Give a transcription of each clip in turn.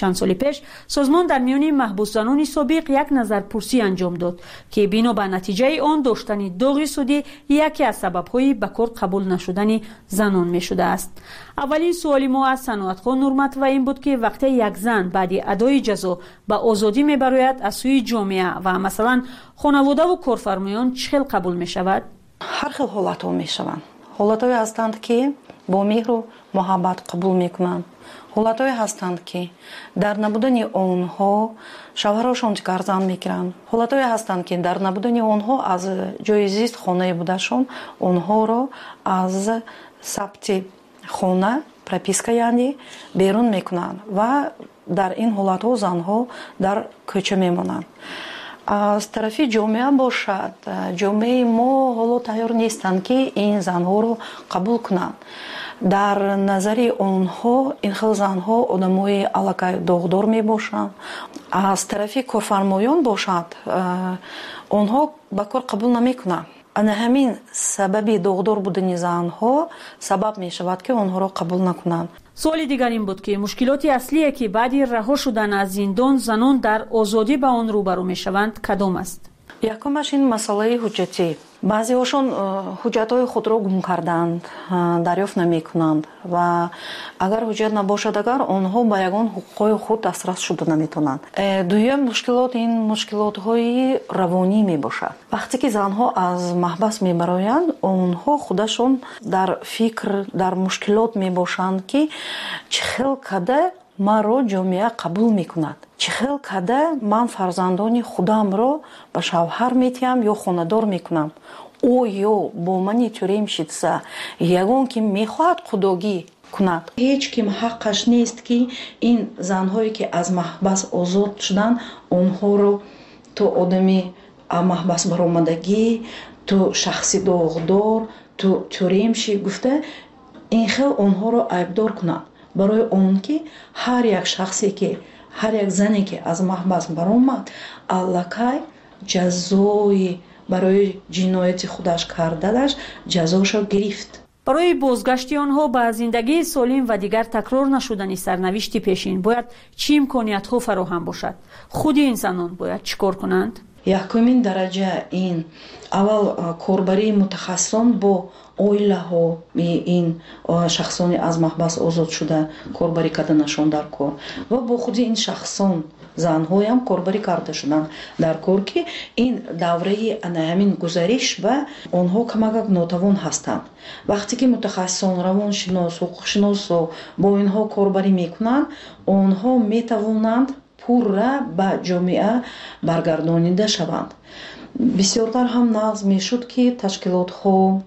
چند سال پیش سازمان در میان محبوس زنان سابق یک نظرپرسی انجام داد که بنا به نتیجه آن داشتن داغ سودی یکی از سبب‌های به کار قبول نشدن زنان می شده است. اولین سوالی ما از صنعتخوان نورمت و این بود که وقتی یک زن بعد ادای جزا به آزادی می براید از سوی جامعه و مثلا خانواده و کارفرمایان چه قبول می شود؟ هر خیل حالت ها می شوند. حالت های هستند که با مهر و محبت قبول می کنند. حالت های هستند که در نبودن آنها شوهرشان گردن می گیرند. حالت های هستند که در نبودن آنها از جای زیست خانه بودشان آنها را از ثبت خانه پروپیسکا یعنی بیرون می کنند و در این حالت ها زنها در کوچه می مانند. از طرفی جامعه باشد جامعه ما حالا تیار نیستند که این زنها رو قبول کنند. در نظر آنها این خیلی زنها آدمای علاقه داغدار می باشند. از طرفی کارفرمایان باشد آنها به کار قبول نمی کنند. انا همین سبب داغدار بودن زنها سبب می شود که آنها را قبول نکنند. سوال دیگر این بود که مشکلات اصلی که بعد رها شدن از زندان زنان در آزادی به آن روبرو می شوند کدام است؟ یکمش این مسئله حجتی. بعضی هاشون حجت‌های خود را گم کردند، دریافت نمی کنند و اگر حجت نباشد اگر آنها به یگان حقوق خود دسترس شده نمی تونند. دویم مشکلات این مشکلات‌های روانی می باشد. وقتی که زنها از محبس می برآیند آنها خودشون در فکر در مشکلات می باشند که چه کده مرا جامعه قبول میکند چه خیل کده من فرزندان خودم را به شوهر میتیم یا خاندار میکنم او یا با من طوریم شدسه یگان که میخواهد خداگی کند. هیچ کم حقش نیست که این زنهایی که از محبس آزاد شدن آنها رو تو آدمی محبس برآمدگی تو شخصی داغدار تو طوریم شی گفته این خیل آنها رو عیبدار کند. برای اون که هر یک شخصی که هر یک زنی که از محبس برآمد الکی جزای برای جنایت خودش کردنش جزاشو گرفت. برای بازگشت آنها به زندگی سالم و دیگر تکرار نشدن سرنوشت پیشین باید چه امکانیت‌ها فراهم باشد؟ خود انسانان باید چیکار کنند؟ یکمین درجه این اول کاربری متخصصان با اویله ها این شخصانی از محبس آزاد شده کاربری کردنشان در کار و با خود این شخصان زن‌ها هم کاربری کرده شدن در کار که این دوره همین گزارش و آنها کمک ناتوان هستند. وقتی که متخصصان روانشناس حقوق شناس با اینها کاربری میکنند آنها میتوانند پورا به جامعه برگردانیده شوند. بسیارتر هم نقض میشد که تشکیلات ها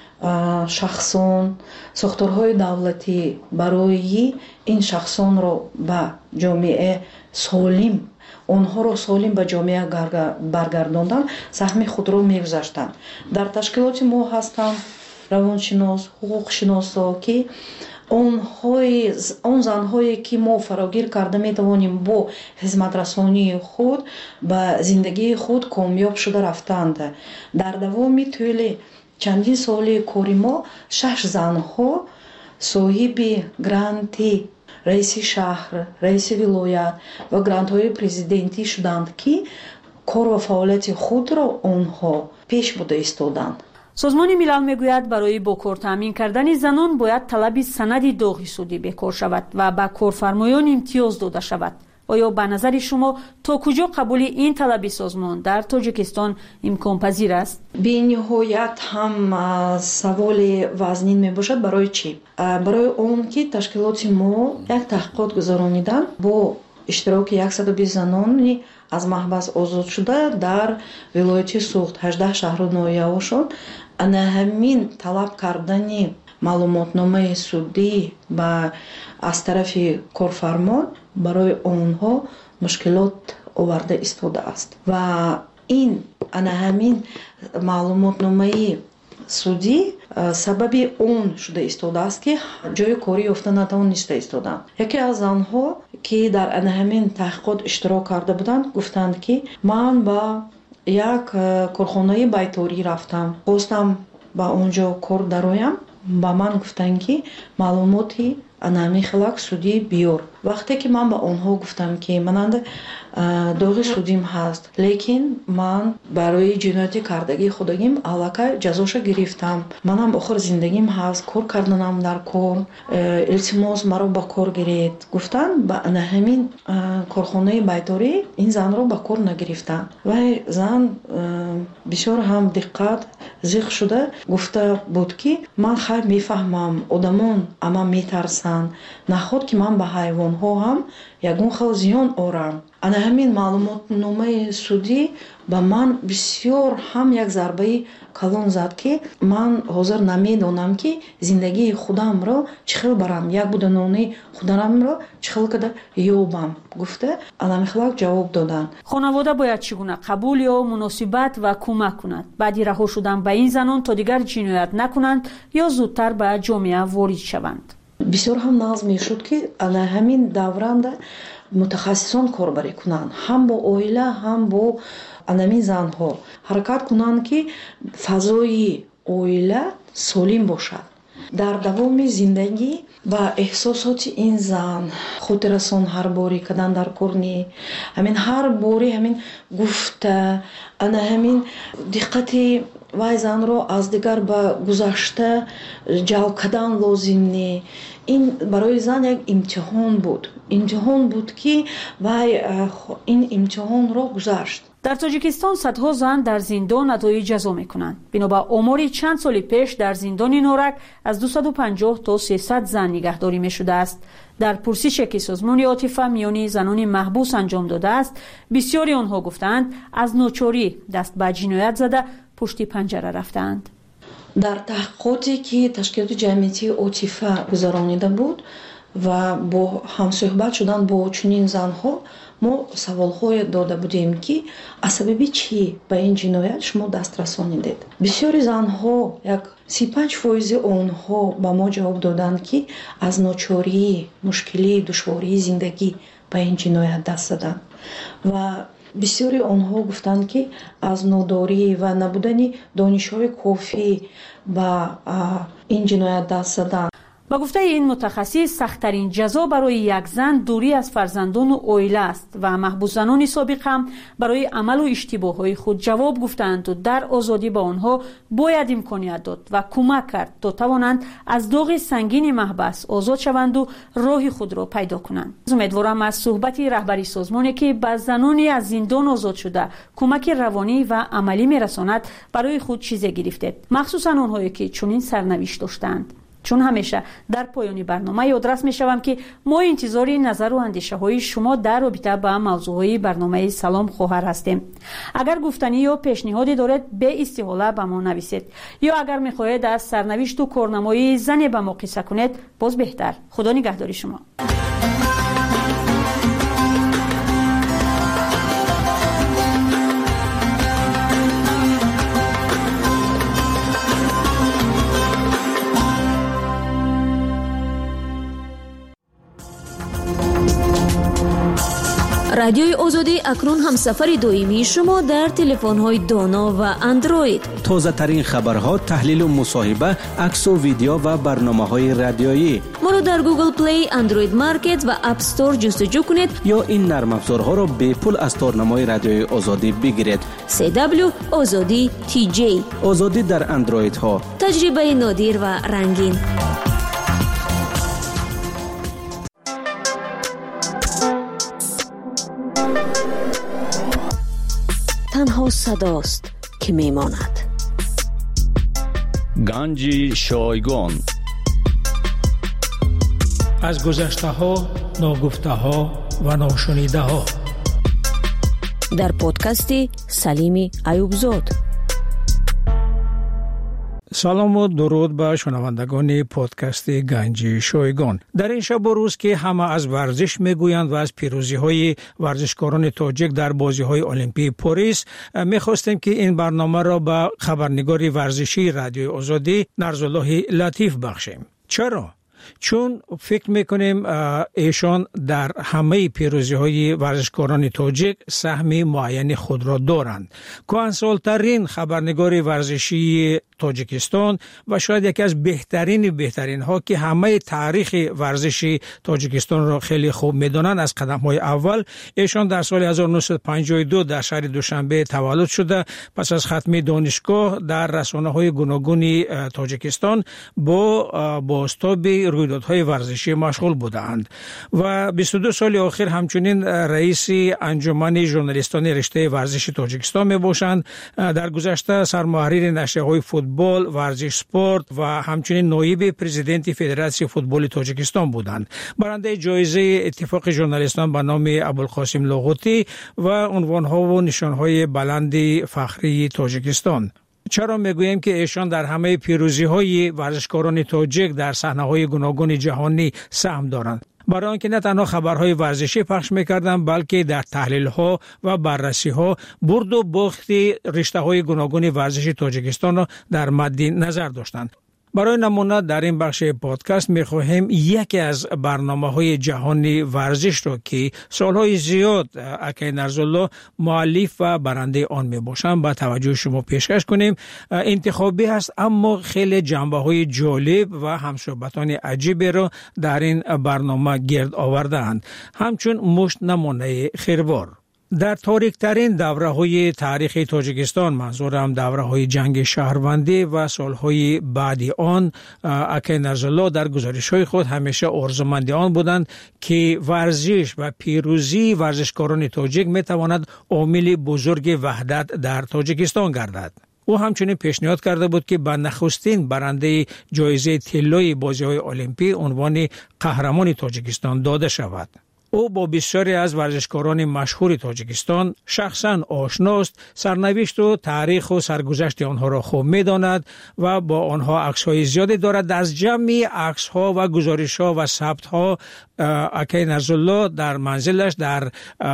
شخصان ساختارهای دولتی برای این شخصان را به جامعه سالم آنها را سالم به جامعه برگرداندن سهم خود را میگذاشتند. در تشکیلات ما هستند روانشناس حقوق شناسا که اون زنهایی که ما فراگیر کرده میتوانیم با خدمت رسانی خود به زندگی خود کامیاب شده رفتند. در دوام طول چندین سال کاری ما 6 زنها صاحب گرانتی رئیس شهر رئیس ولایت و گرانت‌های پرزیدنتی شدند که کار و فعالیت خود را آنها پیش برده ایستادند. سازمان ملل میگوید برای با کار تامین کردن زنان باید طلب سند داغ سودی بکار شود و به کارفرمایان امتیاز داده شود. آیا به نظر شما تا کجا قبول این طلب سازمان در تاجیکستان امکان پذیر است؟ به نهایت هم سوال وزنین می باشد. برای چی؟ برای اون که تشکیلات ما یک تحقیقات گذرانیدن با اشتراک 120 زنان از محبس آزاد شده در ولایت سوخت 18 شهر و ناحیه‌هاشون همین طلب کردن معلوماتنامه سودی و از طرف کارفرما برای آنها مشکلات آورده ایستاده است و این همین معلوماتنامه سودی سبب اون شده ایستاده است که جای کاری یافته نتوانسته ایستادند. یکی از آنها که در همین تحقیقات اشتراک کرده بودند گفتند که من با یک کارخانه بیتاری رفتم خواستم با اونجا کار درایم با من گفتند که معلوماتی намихлак суди биёр. Вақте ки ман ба онҳо гуфтам ки мананда доғи судим ҳаст, лекин ман барои ҷинояти кардагии худагим аллакай ҷазоша гирифтам, манам охир зиндагим ҳаст, кор карданам дар кор, илтимос маро ба кор гиред. Гуфтан ба ҳамин корхонаи байторӣ ин занро ба кор нагирифтанд. Вай зан бисёр ҳам диққат зиқ шуда гуфта буд ки ман хайр мефаҳмам одамон ама метарсанд, наход ки ман ба ҳайвонҳо ҳам ягон хел зиён орам. ана ҳамин маълумотномаи судӣ ба ман бисёр ҳам як зарбаи калон зад ки ман ҳозир намедонам ки зиндагии худамро чӣ хел барам, як буданони худамро чӣ хел када ёбам, гуфта анамихлак ҷавоб доданд. хонавода бояд чӣ гуна қабул ё муносибат ва кӯмак кунад баъди раҳо шудан ба ин занон то дигар ҷиноят накунанд ё зудтар ба ҷомеа ворид шаванд. бисёр ҳам нағз мешуд ки ана ҳамин давранда мутахассисон корбарӣ кунанд, ҳам бо оила, ҳам бо анамин занҳо ҳаракат кунанд ки фазои оила солим бошад. дар давоми зиндагӣ ба эҳсосоти ин зан хотиррасон ҳар бори кадан дар корни ҳамин ҳар бори ҳамин гуфта ана ҳамин диққати вай занро аз дигар ба гузашта ҷалб кадан лозим не. ин барои зан як имтиҳон буд ки вай ин имтиҳонро гузашт. дар тоҷикистон садҳо зан дар зиндон адои ҷазо мекунанд. бино ба омори чанд соли пеш дар зиндони норак аз 250 то 300 зан нигаҳдорӣ мешудааст. дар пурсише ки созмони отифа миёни занони маҳбус анҷом додааст, бисёри онҳо гуфтанд аз ночорӣ даст ба ҷиноят зада пушти панҷара рафтаанд. дар таҳқиқоте ки ташкилоти ҷамъиятии отифа гузаронида буд ва бо ҳамсӯҳбат шудан бо чунин занҳо мо саволҳое дода будем ки аз сабаби чӣ ба ин ҷиноят шумо даст расонидед. бисёри занҳо як 35% онҳо ба мо ҷавоб доданд ки аз ночории мушкилии душвории зиндагӣ ба ин ҷиноят даст заданд ва бисёри онҳо гуфтанд ки аз нодорӣ ва набудани донишҳои кофӣ ба ин ҷиноят даст заданд. ба гуфтаи ин мутахассис сахттарин ҷазо барои як зан дурӣ аз фарзандону оила аст ва маҳбусзанони собиқ ҳам барои амалу иштибоҳҳои худ ҷавоб гуфтаанду дар озодӣ ба онҳо бояд имконият дод ва кӯмак кард то тавонанд аз доғи сангини маҳбас озод шаванду роҳи худро пайдо кунанд. умедворам аз суҳбати раҳбари созмоне ки ба занони аз зиндон озод шуда кӯмаки равонӣ ва амалӣ мерасонад барои худ чизе гирифтед, махсусан онҳое ки чунин сарнавишт доштаанд. чун ҳамеша дар поёни барнома ёдрас мешавам ки мо интизори назару андешаҳои шумо дар робита ба мавзӯъҳои барномаи Салом хоҳар ҳастем. агар гуфтанӣ ё пешниҳоде доред беистиҳола ба мо нависед ё агар мехоҳед аз сарнавишту корнамоии зане ба мо қисса кунед, боз беҳтар. худо нигаҳдори шумо. радиои озодӣ акнун ҳамсафари доимии шумо дар телефонҳои доно ва андроид. тозатарин хабарҳо, таҳлилу мусоҳиба, аксу видео ва барномаҳои радиоӣ. моро дар Google Play, Android Market ва App Store ҷустуҷӯ кунед ё ин нармафзорҳоро бепул аз торнамои радиои озодӣ бигиред. CW Озодӣ TJ. озодӣ дар андроидҳо. таҷрибаи нодир ва рангин. танҳо садост ки мемонад. ганҷи шойгон. аз гузаштаҳо, ногуфтаҳо ва ношунидаҳо. дар подкасти Салими Аюбзод. салому дуруд ба шунавандагони подкасти ганҷи шойгон. дар ин шабу рӯз ки ҳама аз варзиш мегӯянд ва аз пирӯзиҳои варзишкорони тоҷик дар бозиҳои олимпии Порис, мехостем ки ин барномаро ба хабарнигори варзишии радиои озодӣ Нарзуллоҳи Латиф бахшем. чаро? чун фикр мекунем эшон дар ҳамаи пирӯзиҳои варзишкорони тоҷик саҳми муайяни худро доранд. кӯҳансолтарин хабарнигори варзишии تاجیکستان و شاید یکی از بهترین ها که همه تاریخ ورزشی تاجیکستان را خیلی خوب میدونن. از قدم های اول ایشان در سال 1952 در شهر دوشنبه تولد شده. پس از ختم دانشگاه در رسانه های گوناگون تاجیکستان با بازتاب رویدادهای ورزشی مشغول بودند و 22 سال اخیر همچنین رئیس انجمن ژورنالیستان رشته ورزشی تاجیکستان می باشند. در گذشته سرمحریر نشریه‌های فوتبال، ورزش، اسپورت و همچنین نایب پرزیدنت فدراسیون فوتبال تاجیکستان بودند. برنده جایزه اتفاق ژورنالیستان به نام ابوالقاسم لاغوتی و عنوان‌ها و نشان‌های بلند فخری تاجیکستان. چرا میگویم که ایشان در همه پیروزی‌های ورزشکاران تاجیک در صحنه‌های گوناگون جهانی سهم دارند؟ برای آنکه نه تنها خبرهای ورزشی پخش می‌کردند بلکه در تحلیل‌ها و بررسی‌ها برد و باخت رشته‌های گوناگون ورزشی تاجیکستان را در مد نظر داشتند. برای نمونه در این بخش پادکست می‌خواهیم یکی از برنامه‌های جهانی ورزش را که سال‌های زیاد اکای نرزالله مؤلف و برنده آن میباشند با توجه شما پیشکش کنیم. انتخابی است اما خیلی جنبه‌های جالب و همصحبتان عجیبی را در این برنامه گرد آورده‌اند، همچون مشت نمونه خیروار. در تاریک‌ترین دوره‌های تاریخ تاجیکستان، منظورم دوره‌های جنگ شهروندی و سال‌های بعد آن، اکای نرزالله در گزارش‌های خود همیشه آرزومند آن بودند که ورزش و پیروزی ورزشکاران تاجیک می‌تواند عامل بزرگ وحدت در تاجیکستان گردد. او همچنین پیشنهاد کرده بود که به نخستین برنده جایزه طلای بازی‌های المپیک عنوان قهرمان تاجیکستان داده شود. او با بسیاری از ورزشکاران مشهور تاجیکستان شخصا آشناست، سرنوشت و تاریخ و سرگذشت آنها را خوب می‌داند و با آنها عکس‌های زیادی دارد. از جمع عکس‌ها و گزارش‌ها و ثبت‌ها اکای نرزالله در منزلش در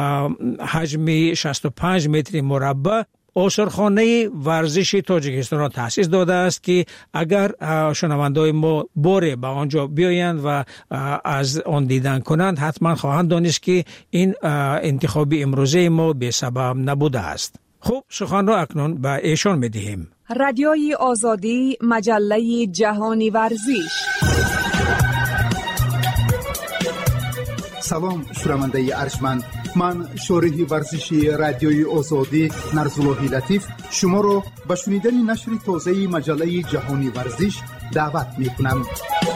حجم 65 متر مربع آثارخانه ورزش تاجیکستان را تأسیس داده است که اگر شنوندای ما باره به آنجا بیایند و از آن دیدن کنند حتما خواهند دانست که این انتخابی امروزه ما به سبب نبوده است. خب سخن را اکنون به ایشان می‌دهیم. رادیوی آزادی، مجله جهانی ورزش. سلام شنونده ارجمند، من شارح ورزشی رادیوی آزادی نرزالله لطیف شما را به شنیدن نشر تازه مجله جهانی ورزش دعوت می‌کنم.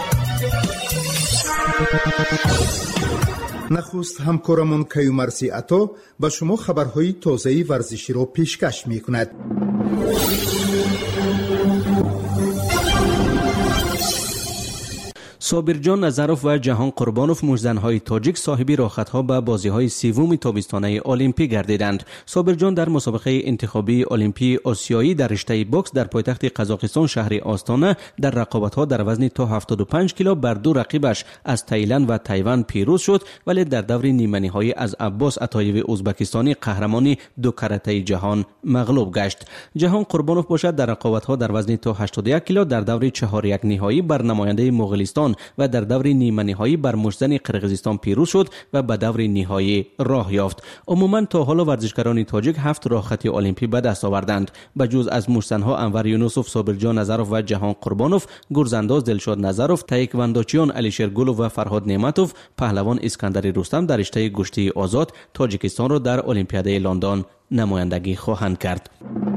نخست همکارمون کیومرسی عطا به شما خبرهای تازه ورزشی را پیشکش می‌کند. صابرجان نظروف و جهان قربانوف مجزن‌های تاجیک صاحبی راحت‌ها به بازی‌های سوم تابستانه المپیک گردیدند. صابرجان در مسابقه انتخابی المپی آسیایی در رشته بوکس در پایتخت قزاقستان شهر آستانه در رقابت‌ها در وزن تا 75 کیلو بر دو رقیبش از تایلند و تایوان پیروز شد، ولی در دور نیمه‌نهایی از عباس عطایوی ازبکستانی قهرمانی دو کرته جهان مغلوب گشت. جهان قربانوف باشد در رقابت‌ها در وزن تا 81 کیلو در دور 4-1 نهایی بر نماینده مغولستان و در دور نیمه نهایی بر مشتزن قرقیزستان پیروز شد و به دور نهایی راه یافت. عموما تا حالا ورزشکاران تاجیک 7 راحتی المپی به دست آوردند. به جز از مشتزن‌ها انور یونسوف، صابرجان نظروف و جهان قربانوف، گرزانداز دلشاد نظروف، تایکواندوچیان علیشیر گلوف و فرهاد نعمتوف، پهلوان اسکندر رستم در رشته گشتی آزاد تاجیکستان را در المپیاد لندن نمایندگی خواهند کرد.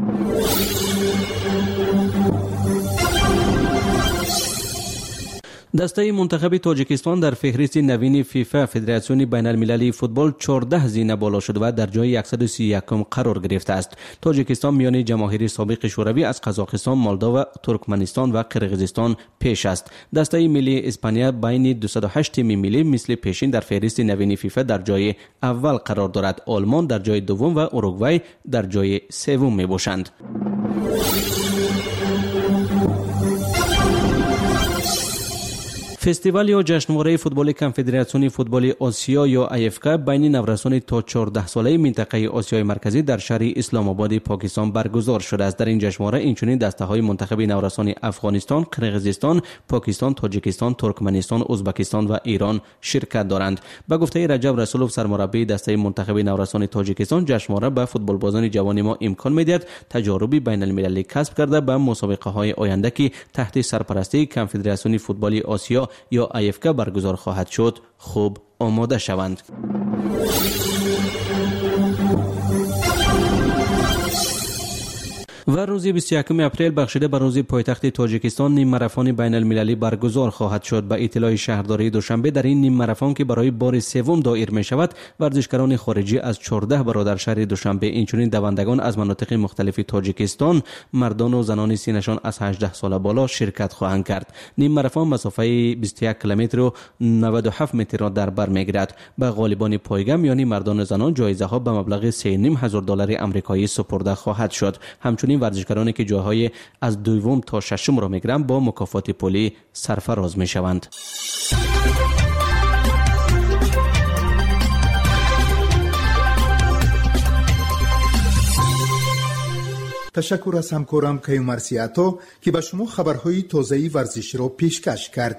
دسته منتخب تاجیکستان در فهرست نوین فیفا فدراسیون بین المللی فوتبال 14 زینه بالا شده و در جای 131 قرار گرفته است. تاجیکستان میان جماهیر سابق شوروی از قزاقستان، مولداوا، ترکمنستان و قرقیزستان پیش است. دسته ملی اسپانیا بین 208 تیم ملی مثل پیشین در فهرست نوین فیفا در جای اول قرار دارد. آلمان در جای دوم و اوروگوئه در جای سوم میباشند. فستیوال یا جشنواره فوتبال کنفدراسیون فوتبال آسیا یا IFK بین نورسان تا 14 ساله منطقه آسیای مرکزی در شهر اسلام آباد پاکستان برگزار شده است. در این جشنواره اینچنین دسته‌های منتخب نورسان افغانستان، قرقیزستان، پاکستان، تاجیکستان، ترکمنستان، ازبکستان و ایران شرکت دارند. به گفته رجب رسولوف سرمربی دسته منتخب نورسان تاجیکستان، جشنواره به فوتبالبازان جوان ما امکان می‌دهد تجاربی بین المللی کسب کرده به مسابقه‌های آینده که تحت سرپرستی کنفدراسیون فوتبال آسیا یا IFK برگزار خواهد شد خوب آماده شوند. و روز 21 اپریل بخشیده به روز پایتخت تاجیکستان نیم ماراتون بین المللی برگزار خواهد شد. به اطلاع شهرداری دوشنبه در این نیم ماراتون که برای بار سوم دایر می شود، ورزشکاران خارجی از 14 برادر شهر دوشنبه اینچنین دوندگان از مناطق مختلف تاجیکستان، مردان و زنان سینشان از 18 سال بالا شرکت خواهند کرد. نیم ماراتون مسافه 21 کیلومتر و 97 متر را در بر میگیرد. به غالبان پایگام یعنی مردان و زنان جایزه ها به مبلغ $3,500 آمریکایی سپرده خواهد شد. همچنین ورزشکارانی که جاهای از دوم تا ششم را میگیرند با مکافات پولی سرفراز میشوند. تشکر از همکارم کیومر سیاتو که به شما خبرهای تازه ورزشی را پیشکش کرد.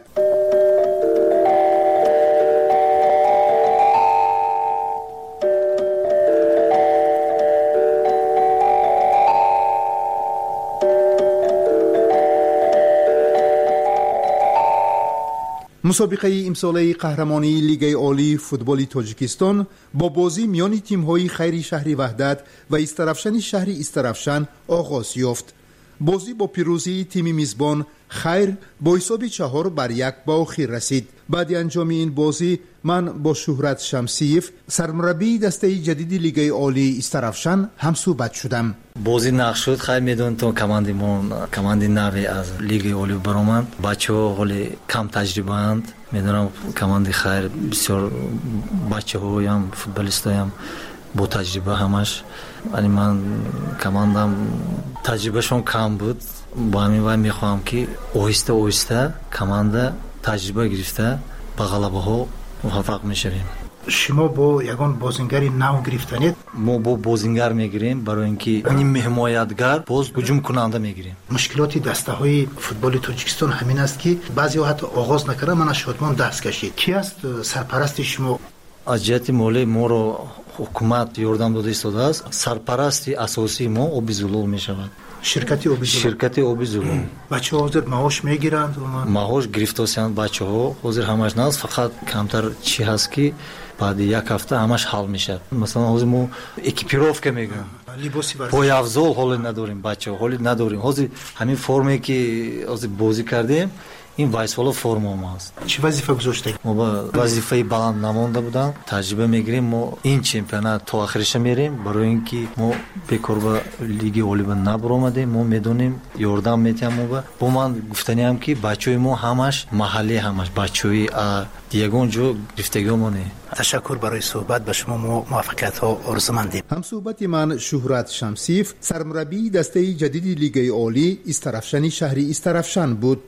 مسابقه امساله قهرمانی لیگ عالی فوتبال تاجیکستان با بازی میان تیم‌های خیر شهر وحدت و استرافشان شهر استرافشان آغاز یافت. بازی با پیروزی تیم میزبان خیر با حساب 4-1 به آخر رسید. بعد انجام این بازی من با شهرت شمسیف سرمربی دسته جدید لیگ عالی استرافشان هم صحبت شدم. بازی نقش شد. خیر میدونید تو کماندی نوی از لیگ عالی برآمد. بچه‌ها خیلی کم تجربه اند. میدونم کماندی خیر بسیار بچه‌ها هم فوتبالیست‌ها هم با تجربه همش، ولی من کماندم تجربهشون کم بود. با همین وای میخوام که آهسته کمانده تجربه گرفته به غلبه ها موفق میشویم. شما با یگان بازیگر نو گرفتنید؟ ما با بازیگر میگیریم برای اینکه این حمایتگر باز هجوم کننده میگیریم. مشکلاتی دسته های فوتبال تاجیکستان همین است که بعضی‌ها حتی آغاز نکردن. من شادمان دست کشید. کی است سرپرست شما؟ از جهت مالی ما رو حکومت یاردم داده ایستاده است. سرپرستی اساسی ما آبی‌زلال میشود. شرکت آبی‌زلال. بچه‌ها حاضر معاش میگیرند؟ معاش گرفته‌اند بچه‌ها. حاضر همش نه، فقط کمتر چی هست که بعد یک هفته همش حل میشه. مثلا حاضر ما اکیپیروفکا میگیم. پایافزال حالی نداریم، بچه‌ها حالی نداریم. حاضر همین فرمی که حاضر بازی کردیم این وایسوالا فرما ماست. چه وظیفه گذاشتید؟ ما با وظیفه بلند نمونده بودم. تجربه میگیریم. ما این چمپیونات تا آخرش میریم برای اینکه ما بیکار به لیگ عالی نبرآمدیم. ما میدونیم یاردم میتیم. با من گفتنی هم که بچهای ما همش محلی، همش بچهای دیگون جو گفتگیمونه. تشکر برای صحبت به شما. موفقیت ها آرزومندیم. هم صحبت من شهرت شمسیف سرمربی دسته جدید لیگ عالی استرافشان شهری استرافشان بود.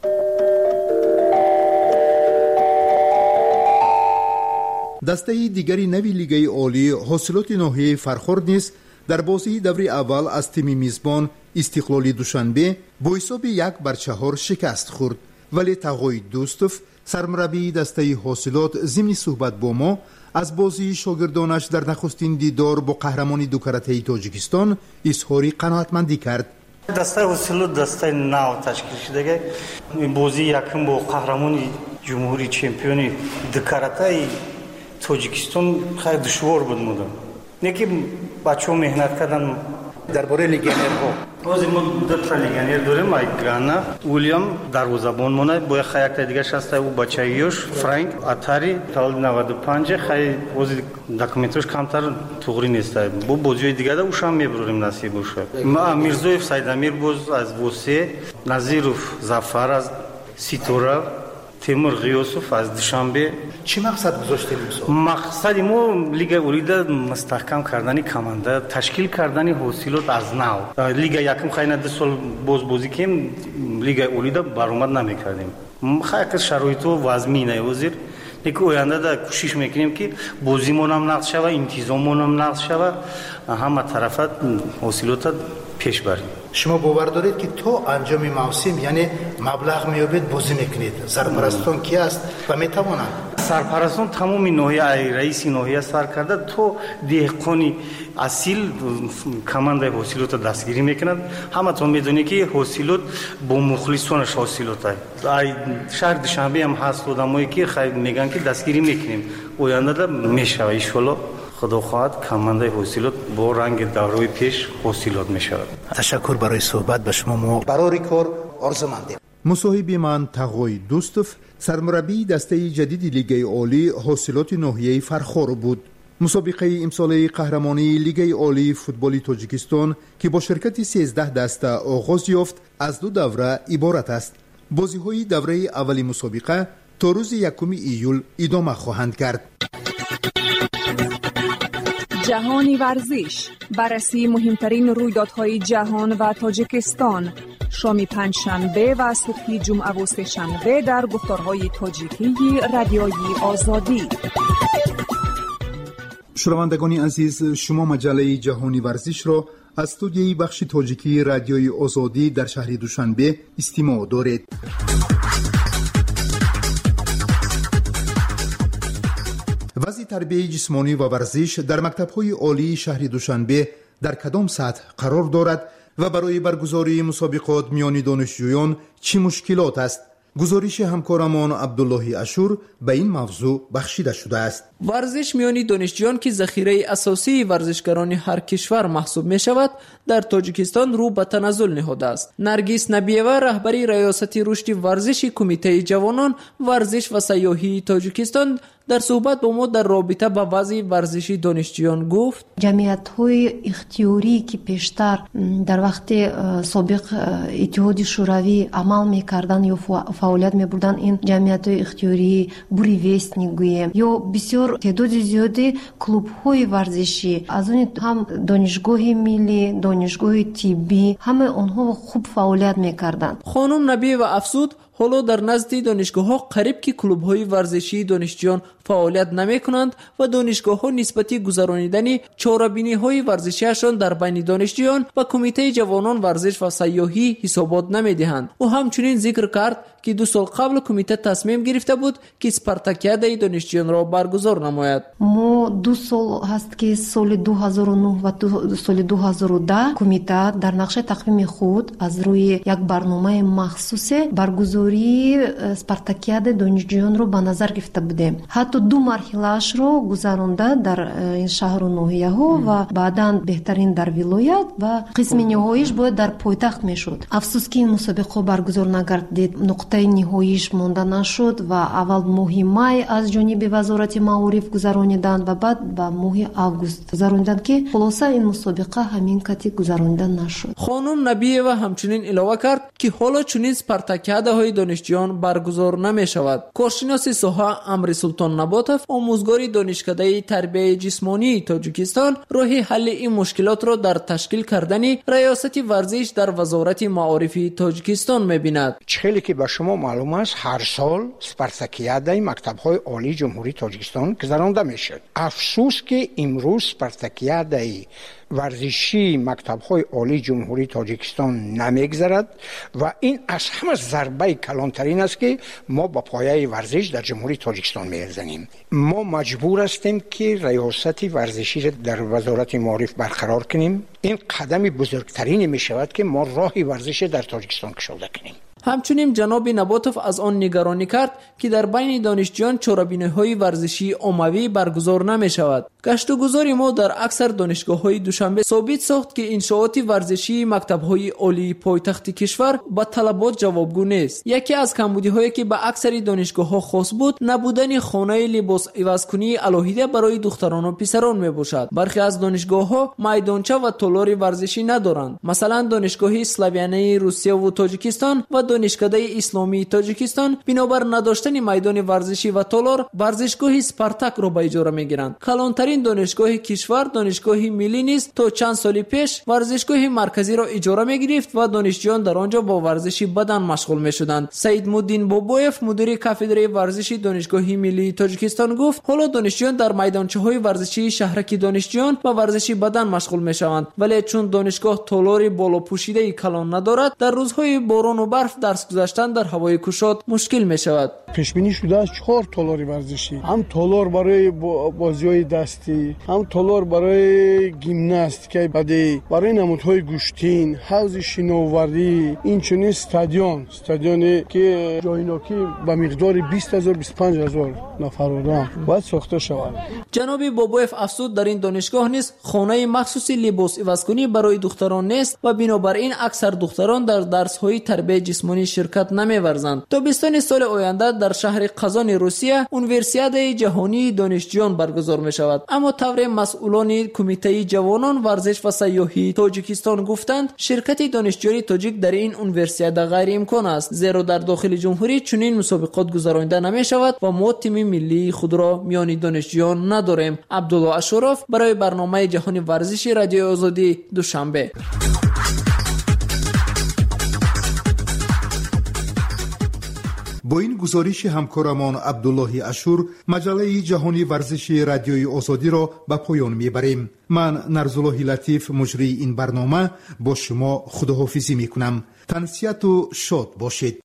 دسته دیگری نوی لیگ عالی حاصلات ناحیه فرخورد نیز در بازی دوره اول از تیم میزبان استقلال دوشنبه با حساب 1-4 شکست خورد. ولی تقای دوستوف سرمربی دسته حاصلات ضمن صحبت با ما از بازی شاگردانش در نخستین دیدار با قهرمانی دو کرته تاجیکستان اظهار قناعتمندی کرد. دسته حاصلات دسته نو تشکیل شده. این بازی یکم با قهرمانی جمهوری چمپیونی دو کرته تاجیکستان خیلی دشوار بود مودم. نیکی بچه‌ها مهنت کردن درباره لیگیونرها. از ما دو تا لیگیونر داریم. ایگانا ویلیام دروازه‌بان مونه با یک تا دیگه شسته او بچه‌یوش فرانک اتاری تال 95 خیلی از دکومنتش کمتر توغری نیست. با بازی دیگه دا اوشام میبریم نصیب بشه. ما میرزویف سیدامیر باز از وسه، نظیروف ظفر از سیتورا، تیمور غیوسوف از دوشنبه. چی مقصد گذاشتید؟ مقصد ما لیگ عالی مستحکم کردن کمانده، تشکیل کردن حاصلات از نو. لیگ یکم خیلی دو سال بازی کردیم، لیگ عالی برآمد نمی‌کردیم. خیلی شرایط و وضعی نیوزیر لیکن آینده دا کوشش میکنیم که بازیمون هم نقض شود، انتظاممون هم نقض شود، همه طرفت حاصلات پیش بریم. شما باور دارید که تو انجام موسم یعنی مبلغ میابید بازی میکنید؟ سرپرستان کی است و میتوانند؟ سرپرستان تمامی ناحیه رئیس ناحیه سر کرده تو دهقانی اصیل کمانده حاصلات دستگیری میکنند. همه تو میدونی که حاصلات با مخلصانش حاصلات است. شهر دوشنبه هم هست آدمایی که خیلی میگن که دستگیری میکنیم. آینده میشه ان شاء الله خدا خواهد کمانده حاصلات با رنگ دوره پیش حاصلات میشود. تشکر برای صحبت به شما. ما برای کار آرزومندیم. مصاحب من تقوی دوستوف سرمربی دسته جدید لیگ عالی حاصلات ناحیه فرخار بود. مسابقه امسال قهرمانی لیگ عالی فوتبال تاجیکستان که با شرکت 13 دسته آغاز یافت از 2 دوره عبارت است. بازی‌های دوره اولی مسابقه تا روز 1 ایول ادامه خواهند کرد. جهانی ورزش، بررسی مهمترین رویدادهای جهان و تاجیکستان، شام پنجشنبه و صبح جمعه و سه‌شنبه در گفتارهای تاجیکی رادیوی آزادی. شنوندگان عزیز، شما مجله جهانی ورزش را از استودیوی بخش تاجیکی رادیوی آزادی در شهر دوشنبه استماع دارید. وضع تربیت جسمانی و ورزش در مکتب‌های عالی شهر دوشنبه در کدام سطح قرار دارد و برای برگزاری مسابقات میان دانشجویان چه مشکلات است؟ گزارش همکارمان عبدالله اشور به این موضوع بخشیده شده است. ورزش میان دانشجویان که ذخیره اساسی ورزشکاران هر کشور محسوب می شود در تاجیکستان رو به تنزل نهاده است. نرگس نبیوه رهبری ریاست رشد ورزشی کمیته جوانان ورزش و سیاحی تاجیکستان در صحبت با ما در رابطه با وضع ورزشی دانشجویان گفت جمعیت‌های اختیاری که پیشتر در وقت سابق اتحاد شوروی عمل می‌کردند یا فعالیت می‌بردند، این جمعیت‌های اختیاری بوریوستنیک گوییم یا بسیار تعداد زیادی کلوب‌های ورزشی از اون هم دانشگاه ملی، دانشگاه طبی، همه آنها خوب فعالیت می‌کردند. خانم نبی و افسود حالا در نزد دانشگاه‌ها قریب که کلوب‌های ورزشی دانشجویان فعالیت نمی‌کنند و دانشگاه‌ها نسبتی گذرانیدن چاره‌بینی‌های ورزشیشان در بین دانشجویان و کمیته جوانان ورزش و سیاحی حسابات نمی‌دهند. او همچنین ذکر کرد که 2 سال قبل کمیته تصمیم گرفته بود که اسپارتاکیاده دانشجویان را برگزار نماید. ما 2 سال هست که سال 2009 و سال 2010 کمیته در نقشه تقویم خود از روی یک برنامه مخصوص برگزاری اسپارتاکیاده دانشجویان را به نظر گرفته بودیم. حتی 2 مرحله‌اش را گذرانده در این شهر و ناحیه‌ها و بعداً بهترین در ولایت و قسم نهاییش باید در پایتخت میشد. افسوس که این مسابقه برگزار نگردید. نقطه نهاییش مانده نشد و اول ماه مای از جانب وزارت معارف گذراندند و بعد به ماه آگوست گذراندند که خلاصه این مسابقه همین کتی گذرانده نشد. خانم نبیوه همچنین علاوه کرد که حالا چنین اسپارتاکیاده‌های دانشجویان برگزار نمی‌شود. کارشناس ساحه امر سلطان نباتوف، آموزگار دانشکده تربیت جسمانی تاجیکستان، راه حل این مشکلات را در تشکیل کردن ریاست ورزش در وزارت معارف تاجیکستان می‌بیند. خیلی که به شما معلوم است هر سال اسپارتاکیاده مکتب‌های عالی جمهوری تاجیکستان گذرانده می‌شد. افسوس که امروز اسپارتاکیاده ورزشی مکتب‌های عالی جمهوری تاجیکستان نمی‌گذرد و این از همه ضربه کلانترین است که ما با پایه ورزش در جمهوری تاجیکستان می‌زنیم. ما مجبور هستیم که ریاست ورزشی را در وزارت معارف برقرار کنیم. این قدم بزرگترین می‌شود که ما راه ورزش در تاجیکستان کشاده کنیم. همچنین جناب نباتوف از آن نگرانی کرد که در بین دانشجویان چاره‌بینی‌های ورزشی عمومی برگزار نمی‌شود. گشت و گذار ما در اکثر دانشگاه‌های دوشنبه ثابت ساخت که انشاءات ورزشی مکتب‌های عالی پایتخت کشور با طلبات جوابگو نیست. یکی از کمبودی‌هایی که به اکثر دانشگاه‌ها خاص بود، نبودن خانه لباس عوض‌کنی الهیده برای دختران و پسران میباشد. برخی از دانشگاه‌ها میدانچه و تالار ورزشی ندارند. مثلا دانشگاه اسلاویانه روسیه و تاجیکستان و دانشکده اسلامی تاجیکستان بنابر نداشتن میدان ورزشی و تالار ورزشگاه اسپارتاک را به اجاره میگیرند. کلانترین بزرگترین دانشگاه کشور دانشگاه ملی نیز تا چند سال پیش ورزشگاه مرکزی را اجاره می‌گرفت و دانشجویان در آنجا با ورزش بدن مشغول می‌شدند. سعید مودین بابویف مدیر کافدره ورزشی دانشگاه ملی تاجیکستان گفت حالا دانشجویان در میدانچه‌های ورزشی شهرک دانشجویان و ورزش بدن مشغول می‌شوند، ولی چون دانشگاه تالار بالا پوشیده کلان ندارد در روزهای باران و برف درس گذاشتن در هوای گشاد مشکل می‌شود. پیش بینی شده است 4 تالار ورزشی، هم تالار برای بازی‌های دستی، هم تالار برای گیمناستیک بدی، برای نمودهای گوشتین، حوض شناوری، این چنین استادیومی که جاییناکی به مقدار 20000 25000 نفر آدم باید ساخته شود. جناب بابویف افزود در این دانشگاه نیز خانه مخصوصی لباس عوض‌کنی برای دختران نیست و بنابراین اکثر دختران در درس‌های تربیت جسمانی شرکت نمی‌ورزند. تابستان سال آینده در شهر قزان روسیه اونیورسیاد جهانی دانشجویان برگزار می‌شود، اما طور مسئولان کمیته جوانان ورزش و سیاحی تاجیکستان گفتند شرکت دانشجویان تاجیک در این اونیورسیاد غیر امکان است، زیرا در داخل جمهوری چنین مسابقات گذرانده نمی‌شود و ما تیم ملی خود را میان دانشجویان نداریم. عبدالله اشرف برای برنامه جهانی ورزشی رادیو آزادی دوشنبه. با این گزارش همکارمان عبدالله اشور مجله جهانی ورزشی رادیوی آزادی را به پایان میبریم. من نرزالله لطیف مجری این برنامه با شما خداحافظی میکنم. تنسیت و شاد باشید.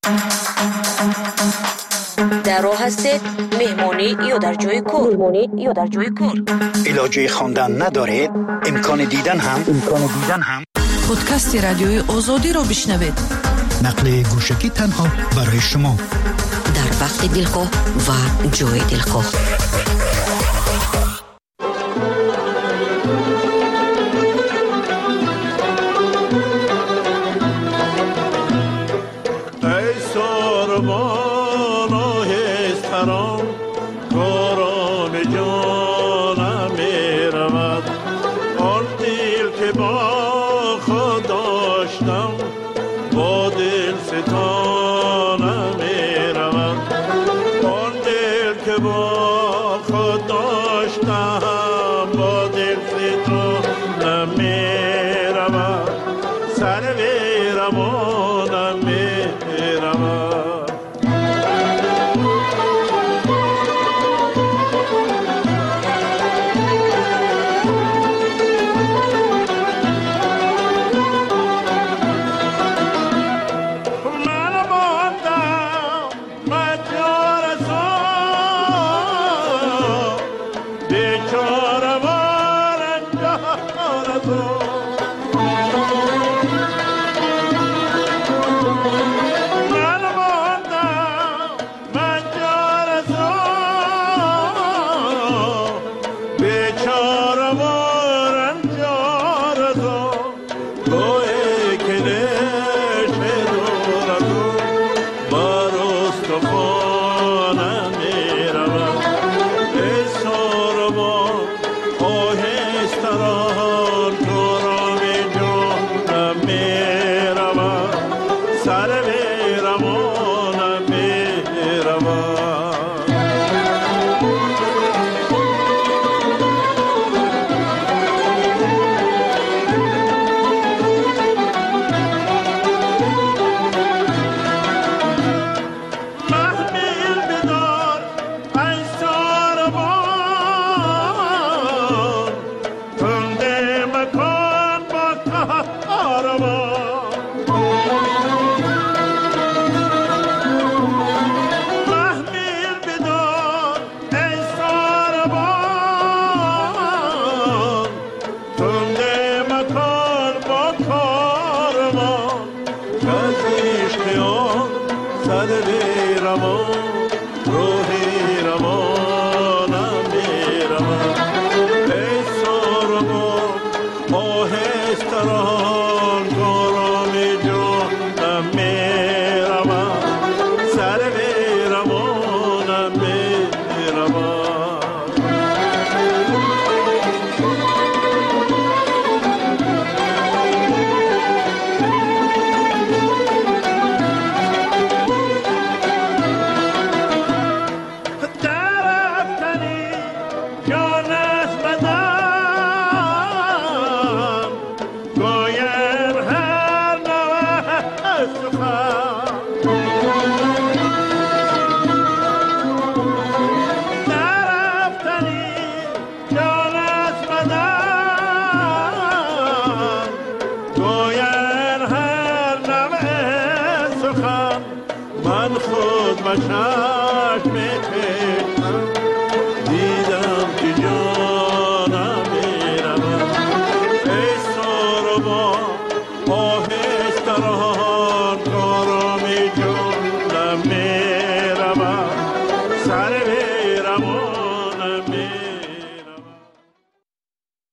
در راه هستید مهمانی یا در جای کار علاجه خواندن ندارید امکان دیدن هم پادکست رادیوی آزادی را بشنوید. نقل گوشکی تنها برای شما در وقت دلخواه و جای دلخواه. بشاش